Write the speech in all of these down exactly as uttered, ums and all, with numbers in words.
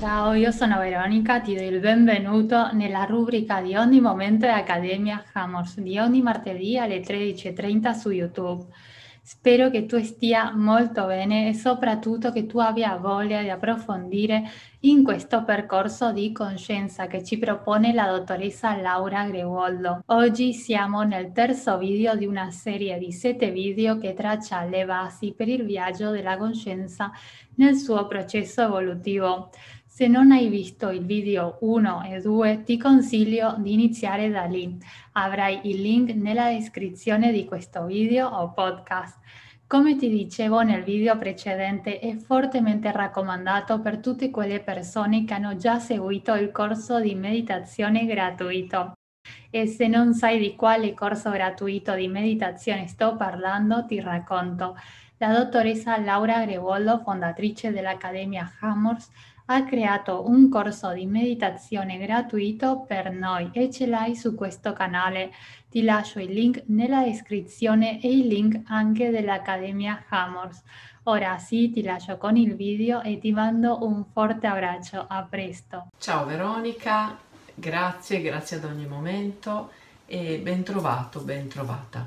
Ciao, io sono Veronica, ti do il benvenuto nella rubrica di ogni momento di Accademia Hammers di ogni martedì alle tredici e trenta su YouTube. Spero che tu stia molto bene e soprattutto che tu abbia voglia di approfondire in questo percorso di coscienza che ci propone la dottoressa Laura Grewoldo. Oggi siamo nel terzo video di una serie di sette video che traccia le basi per il viaggio della coscienza nel suo processo evolutivo. Se non hai visto il video uno e due, ti consiglio di iniziare da lì. Avrai il link nella descrizione di questo video o podcast. Come ti dicevo nel video precedente, è fortemente raccomandato per tutte quelle persone che hanno già seguito il corso di meditazione gratuito. E se non sai di quale corso gratuito di meditazione sto parlando, ti racconto. La dottoressa Laura Grewoldo, fondatrice dell'Accademia Hammers, ha creato un corso di meditazione gratuito per noi e ce l'hai su questo canale. Ti lascio il link nella descrizione e il link anche dell'Accademia Hammers. Ora sì, ti lascio con il video e ti mando un forte abbraccio. A presto. Ciao Veronica, grazie, grazie ad ogni momento e ben trovato, ben trovata.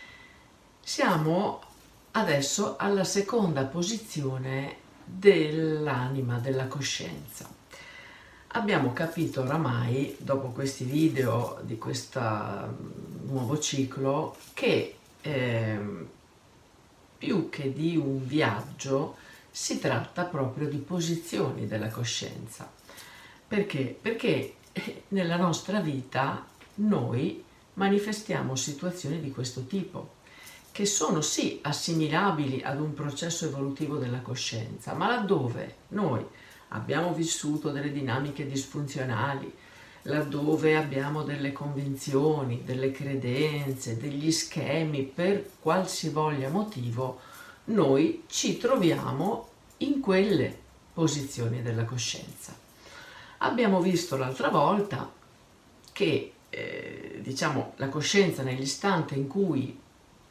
Siamo adesso alla seconda posizione dell'anima, della coscienza. Abbiamo capito oramai, dopo questi video di questo nuovo ciclo, che eh, più che di un viaggio si tratta proprio di posizioni della coscienza. Perché? Perché nella nostra vita noi manifestiamo situazioni di questo tipo, che sono sì assimilabili ad un processo evolutivo della coscienza, ma laddove noi abbiamo vissuto delle dinamiche disfunzionali, laddove abbiamo delle convinzioni, delle credenze, degli schemi, per qualsivoglia motivo, noi ci troviamo in quelle posizioni della coscienza. Abbiamo visto l'altra volta che eh, diciamo la coscienza nell'istante in cui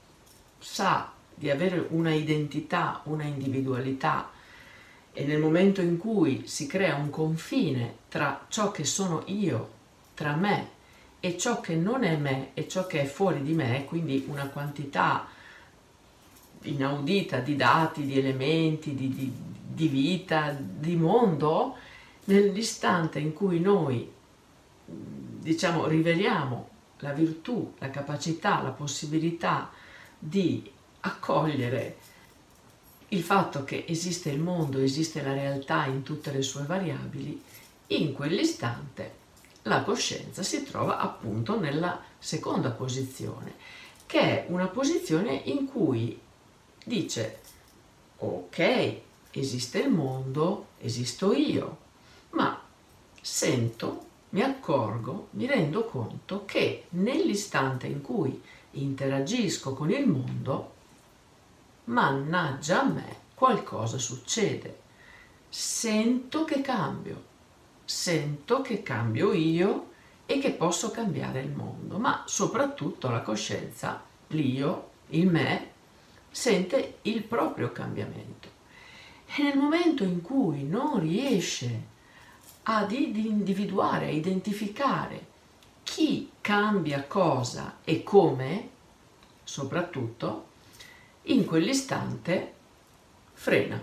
sa di avere una identità, una individualità, e nel momento in cui si crea un confine tra ciò che sono io, tra me, e ciò che non è me e ciò che è fuori di me, quindi una quantità inaudita di dati, di elementi, di, di, di vita, di mondo, nell'istante in cui noi diciamo riveliamo la virtù, la capacità, la possibilità di accogliere il fatto che esiste il mondo, esiste la realtà in tutte le sue variabili, in quell'istante la coscienza si trova appunto nella seconda posizione, che è una posizione in cui dice: ok, esiste il mondo, esisto io, ma sento, mi accorgo, mi rendo conto che nell'istante in cui interagisco con il mondo, mannaggia a me, qualcosa succede. Sento che cambio, sento che cambio io e che posso cambiare il mondo, ma soprattutto la coscienza, l'io, il me, sente il proprio cambiamento. E nel momento in cui non riesce ad individuare, a identificare chi cambia cosa e come, soprattutto, in quell'istante frena,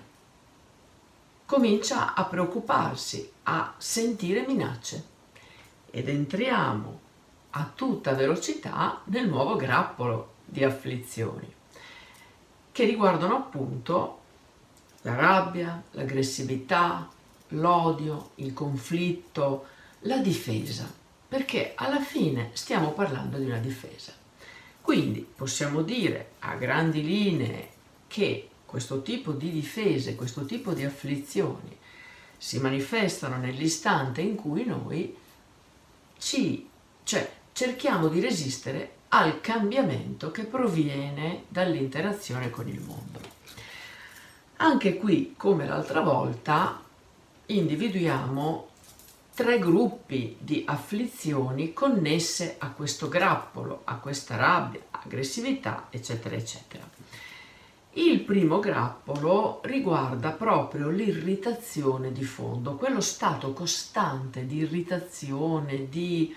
comincia a preoccuparsi, a sentire minacce ed entriamo a tutta velocità nel nuovo grappolo di afflizioni che riguardano appunto la rabbia, l'aggressività, l'odio, il conflitto, la difesa, perché alla fine stiamo parlando di una difesa. Quindi possiamo dire a grandi linee che questo tipo di difese, questo tipo di afflizioni si manifestano nell'istante in cui noi ci, cioè, cerchiamo di resistere al cambiamento che proviene dall'interazione con il mondo. Anche qui, come l'altra volta, individuiamo tre gruppi di afflizioni connesse a questo grappolo, a questa rabbia, aggressività, eccetera, eccetera. Il primo grappolo riguarda proprio l'irritazione di fondo, quello stato costante di irritazione, di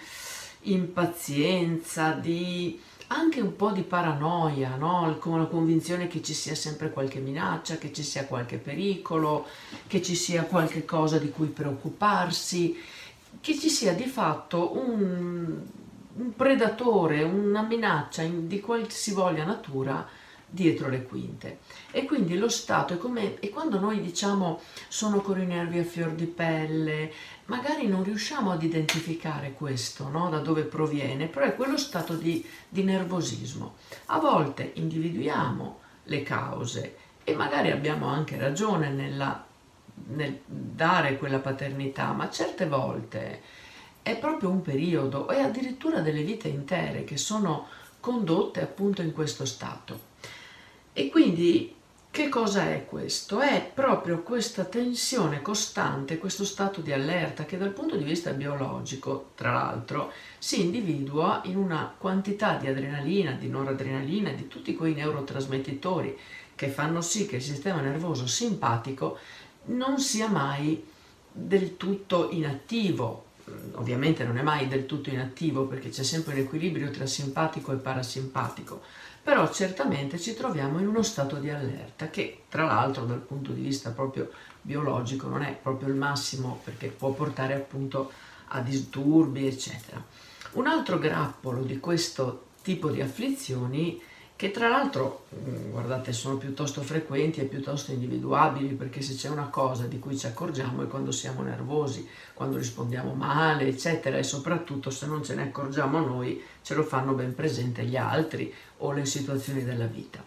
impazienza, di anche un po' di paranoia, no? Con la convinzione che ci sia sempre qualche minaccia, che ci sia qualche pericolo, che ci sia qualche cosa di cui preoccuparsi, che ci sia di fatto un, un predatore, una minaccia di qualsivoglia natura dietro le quinte. E quindi lo stato è come, e quando noi diciamo sono con i nervi a fior di pelle, magari non riusciamo ad identificare questo, no? Da dove proviene, però è quello stato di, di nervosismo. A volte individuiamo le cause e magari abbiamo anche ragione nella, nel dare quella paternità, ma certe volte è proprio un periodo e addirittura delle vite intere che sono condotte appunto in questo stato. E quindi che cosa è questo? È proprio questa tensione costante, questo stato di allerta che dal punto di vista biologico, tra l'altro, si individua in una quantità di adrenalina, di noradrenalina, di tutti quei neurotrasmettitori che fanno sì che il sistema nervoso simpatico non sia mai del tutto inattivo. Ovviamente non è mai del tutto inattivo perché c'è sempre l'equilibrio tra simpatico e parasimpatico, però certamente ci troviamo in uno stato di allerta che tra l'altro dal punto di vista proprio biologico non è proprio il massimo perché può portare appunto a disturbi eccetera. Un altro grappolo di questo tipo di afflizioni che tra l'altro, guardate, sono piuttosto frequenti e piuttosto individuabili, perché se c'è una cosa di cui ci accorgiamo è quando siamo nervosi, quando rispondiamo male, eccetera, e soprattutto se non ce ne accorgiamo noi, ce lo fanno ben presente gli altri o le situazioni della vita.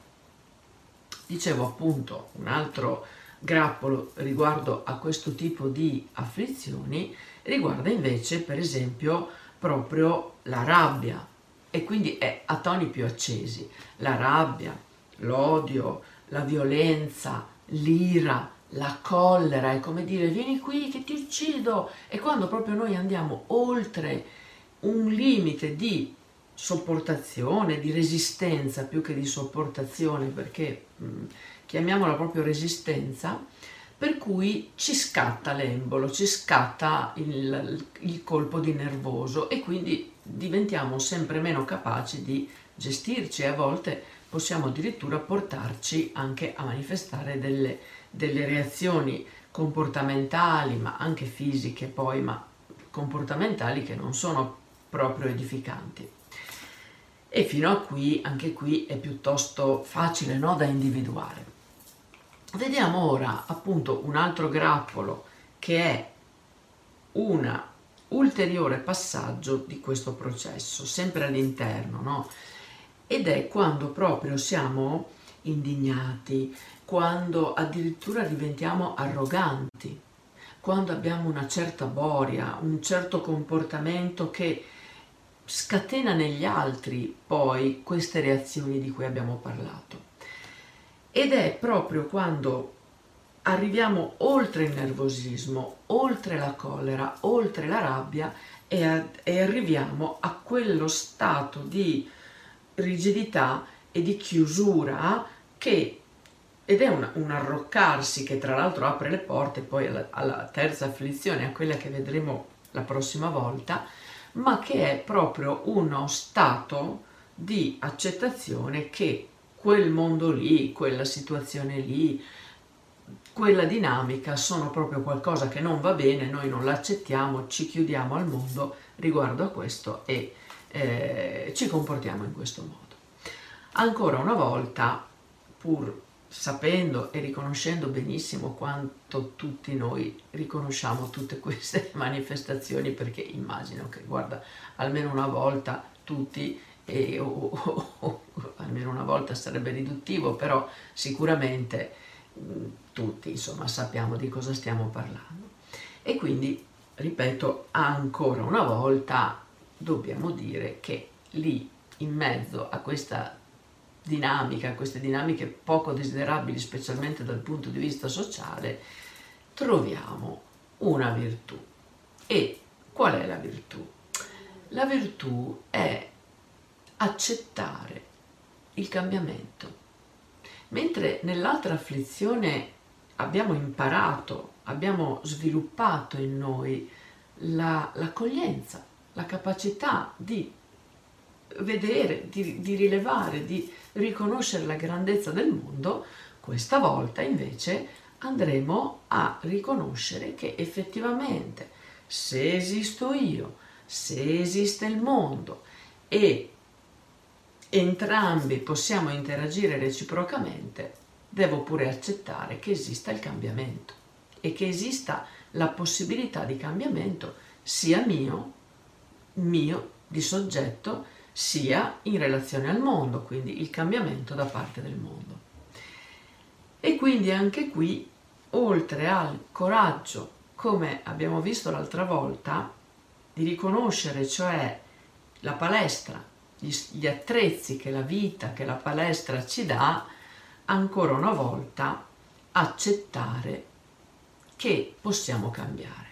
Dicevo appunto, un altro grappolo riguardo a questo tipo di afflizioni riguarda invece, per esempio, proprio la rabbia, e quindi è a toni più accesi, la rabbia, l'odio, la violenza, l'ira, la collera, è come dire vieni qui che ti uccido, e quando proprio noi andiamo oltre un limite di sopportazione, di resistenza più che di sopportazione, perché mh, chiamiamola proprio resistenza, per cui ci scatta l'embolo, ci scatta il, il colpo di nervoso e quindi diventiamo sempre meno capaci di gestirci e a volte possiamo addirittura portarci anche a manifestare delle, delle reazioni comportamentali, ma anche fisiche poi, ma comportamentali che non sono proprio edificanti. E fino a qui, anche qui è piuttosto facile, no, da individuare. Vediamo ora appunto un altro grappolo che è un ulteriore passaggio di questo processo, sempre all'interno, no? Ed è quando proprio siamo indignati, quando addirittura diventiamo arroganti, quando abbiamo una certa boria, un certo comportamento che scatena negli altri poi queste reazioni di cui abbiamo parlato. Ed è proprio quando arriviamo oltre il nervosismo, oltre la collera, oltre la rabbia e, a, e arriviamo a quello stato di rigidità e di chiusura che, ed è un, un arroccarsi che tra l'altro apre le porte poi alla, alla terza afflizione, a quella che vedremo la prossima volta, ma che è proprio uno stato di accettazione che quel mondo lì, quella situazione lì, quella dinamica sono proprio qualcosa che non va bene, noi non l'accettiamo, ci chiudiamo al mondo riguardo a questo e eh, ci comportiamo in questo modo. Ancora una volta, pur sapendo e riconoscendo benissimo quanto tutti noi riconosciamo tutte queste manifestazioni, perché immagino che, guarda, almeno una volta tutti E, o, o, o, o almeno una volta sarebbe riduttivo, però sicuramente mh, tutti insomma sappiamo di cosa stiamo parlando. E quindi, ripeto, ancora una volta dobbiamo dire che lì in mezzo a questa dinamica, a queste dinamiche poco desiderabili, specialmente dal punto di vista sociale, troviamo una virtù. E qual è la virtù? La virtù è accettare il cambiamento, Mentre nell'altra afflizione abbiamo imparato, abbiamo sviluppato in noi la, l'accoglienza, la capacità di vedere, di, di rilevare, di riconoscere la grandezza del mondo, questa volta invece andremo a riconoscere che effettivamente se esisto io, se esiste il mondo e entrambi possiamo interagire reciprocamente, devo pure accettare che esista il cambiamento e che esista la possibilità di cambiamento sia mio, mio di soggetto, sia in relazione al mondo, quindi il cambiamento da parte del mondo. E quindi anche qui, oltre al coraggio, come abbiamo visto l'altra volta, di riconoscere cioè la palestra, gli, gli attrezzi che la vita, che la palestra ci dà, ancora una volta accettare che possiamo cambiare.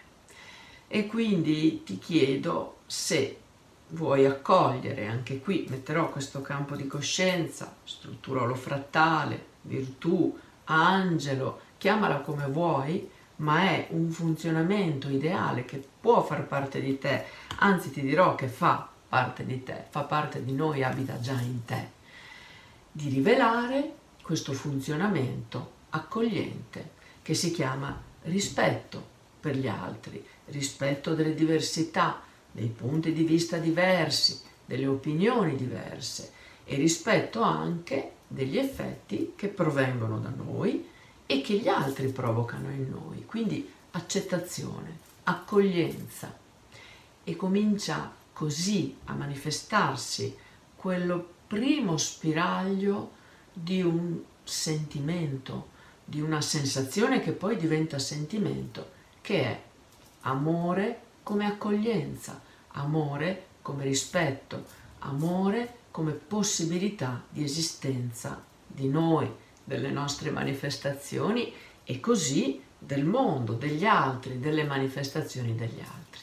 E quindi ti chiedo se vuoi accogliere, anche qui metterò questo campo di coscienza, struttura olofrattale, virtù, angelo, chiamala come vuoi, ma è un funzionamento ideale che può far parte di te, anzi ti dirò che fa parte di te, fa parte di noi, abita già in te, di rivelare questo funzionamento accogliente che si chiama rispetto per gli altri, rispetto delle diversità, dei punti di vista diversi, delle opinioni diverse e rispetto anche degli effetti che provengono da noi e che gli altri provocano in noi. Quindi accettazione, accoglienza, e comincia così a manifestarsi quello primo spiraglio di un sentimento, di una sensazione che poi diventa sentimento, che è amore come accoglienza, amore come rispetto, amore come possibilità di esistenza di noi, delle nostre manifestazioni e così del mondo, degli altri, delle manifestazioni degli altri.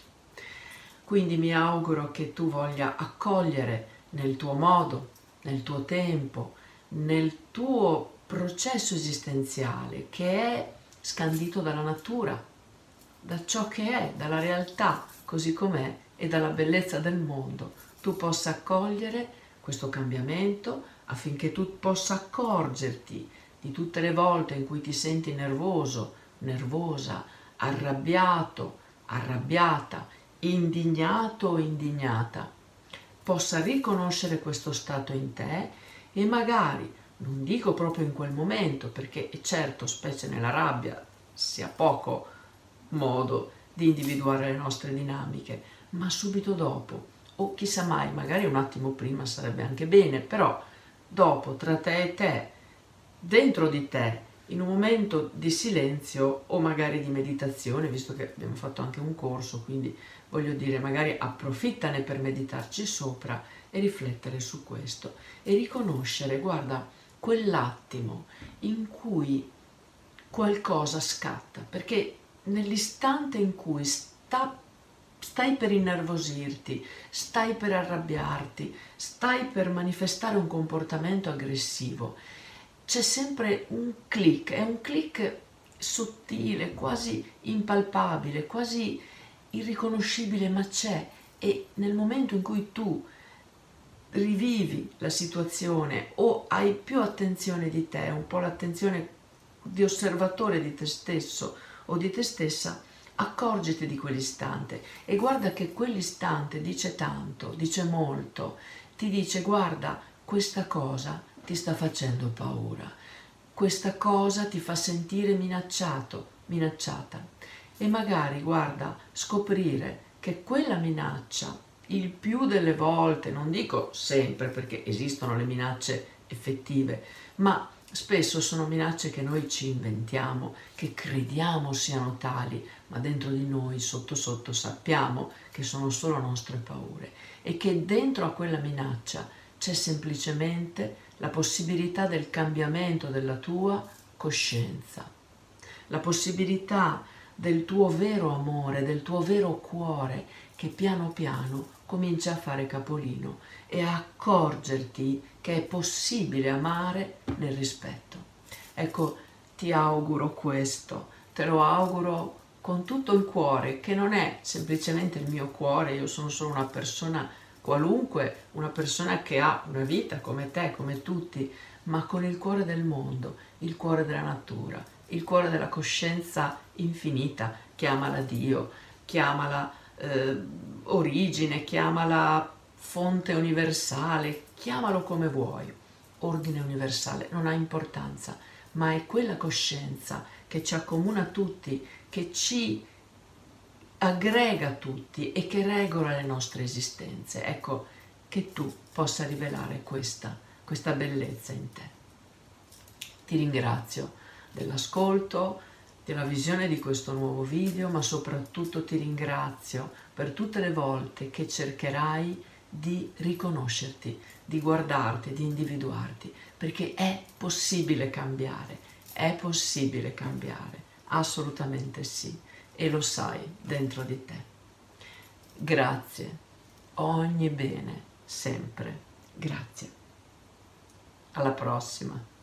Quindi mi auguro che tu voglia accogliere nel tuo modo, nel tuo tempo, nel tuo processo esistenziale che è scandito dalla natura, da ciò che è, dalla realtà così com'è e dalla bellezza del mondo, tu possa accogliere questo cambiamento affinché tu possa accorgerti di tutte le volte in cui ti senti nervoso, nervosa, arrabbiato, arrabbiata, indignato o indignata, possa riconoscere questo stato in te e magari, non dico proprio in quel momento, perché è certo, specie nella rabbia, si ha poco modo di individuare le nostre dinamiche, ma subito dopo, o chissà mai, magari un attimo prima sarebbe anche bene, però dopo, tra te e te, dentro di te, in un momento di silenzio o magari di meditazione, visto che abbiamo fatto anche un corso, quindi voglio dire, magari approfittane per meditarci sopra e riflettere su questo e riconoscere, guarda, quell'attimo in cui qualcosa scatta, perché nell'istante in cui sta, stai per innervosirti, stai per arrabbiarti, stai per manifestare un comportamento aggressivo, c'è sempre un click, è un click sottile, quasi impalpabile, quasi irriconoscibile, ma c'è, e nel momento in cui tu rivivi la situazione o hai più attenzione di te, un po' l'attenzione di osservatore di te stesso o di te stessa, accorgiti di quell'istante e guarda che quell'istante dice tanto, dice molto, ti dice guarda, questa cosa ti sta facendo paura, questa cosa ti fa sentire minacciato, minacciata e magari guarda, scoprire che quella minaccia il più delle volte, non dico sempre perché esistono le minacce effettive, ma spesso sono minacce che noi ci inventiamo, che crediamo siano tali, ma dentro di noi, sotto sotto, sappiamo che sono solo nostre paure e che dentro a quella minaccia c'è semplicemente la possibilità del cambiamento della tua coscienza, la possibilità del tuo vero amore, del tuo vero cuore che piano piano comincia a fare capolino e a accorgerti che è possibile amare nel rispetto. Ecco, ti auguro questo, te lo auguro con tutto il cuore, che non è semplicemente il mio cuore, io sono solo una persona qualunque, una persona che ha una vita come te, come tutti, ma con il cuore del mondo, il cuore della natura, il cuore della coscienza infinita, chiamala Dio, chiamala eh, origine, chiamala fonte universale, chiamalo come vuoi, ordine universale, non ha importanza, ma è quella coscienza che ci accomuna tutti, che ci aggrega tutti e che regola le nostre esistenze. Ecco, che tu possa rivelare questa, questa bellezza in te. Ti ringrazio dell'ascolto, della visione di questo nuovo video, ma soprattutto ti ringrazio per tutte le volte che cercherai di riconoscerti, di guardarti, di individuarti, perché è possibile cambiare, è possibile cambiare, assolutamente sì, e lo sai dentro di te. Grazie, ogni bene, sempre, grazie. Alla prossima.